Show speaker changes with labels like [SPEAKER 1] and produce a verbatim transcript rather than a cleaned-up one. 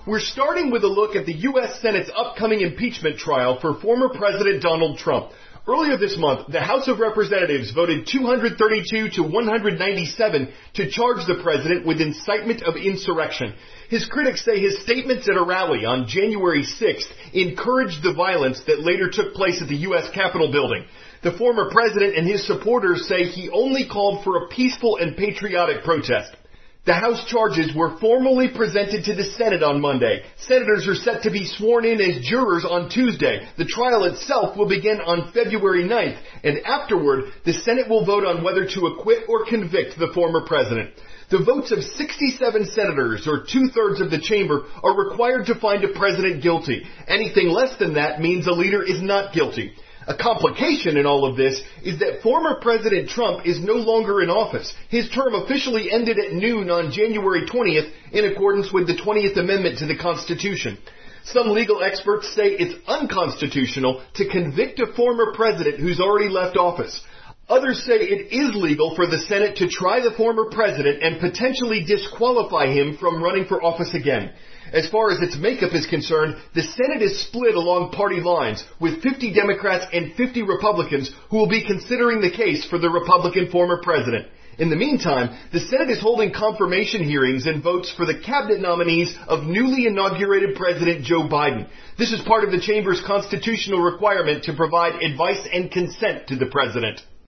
[SPEAKER 1] We're starting with a look at the U S Senate's upcoming impeachment trial for former President Donald Trump. Earlier this month, the House of Representatives voted two hundred thirty-two to one hundred ninety-seven to charge the president with incitement of insurrection. His critics say his statements at a rally on January sixth encouraged the violence that later took place at the U S Capitol building. The former president and his supporters say he only called for a peaceful and patriotic protest. The House charges were formally presented to the Senate on Monday. Senators are set to be sworn in as jurors on Tuesday. The trial itself will begin on February ninth, and afterward, the Senate will vote on whether to acquit or convict the former president. The votes of sixty-seven senators, or two-thirds of the chamber, are required to find a president guilty. Anything less than that means a leader is not guilty. A complication in all of this is that former President Trump is no longer in office. His term officially ended at noon on January twentieth in accordance with the twentieth Amendment to the Constitution. Some legal experts say it's unconstitutional to convict a former president who's already left office. Others say it is legal for the Senate to try the former president and potentially disqualify him from running for office again. As far as its makeup is concerned, the Senate is split along party lines, with fifty Democrats and fifty Republicans who will be considering the case for the Republican former president. In the meantime, the Senate is holding confirmation hearings and votes for the cabinet nominees of newly inaugurated President Joe Biden. This is part of the chamber's constitutional requirement to provide advice and consent to the president.